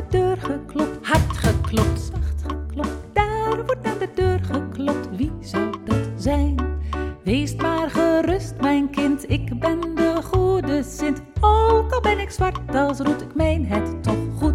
deur geklopt, hard geklopt, zacht geklopt. Daar wordt aan de deur geklopt, wie zou dat zijn? Wees maar gerust, mijn kind, ik ben de goede Sint. Ook al ben ik zwart als roet, ik meen het toch goed.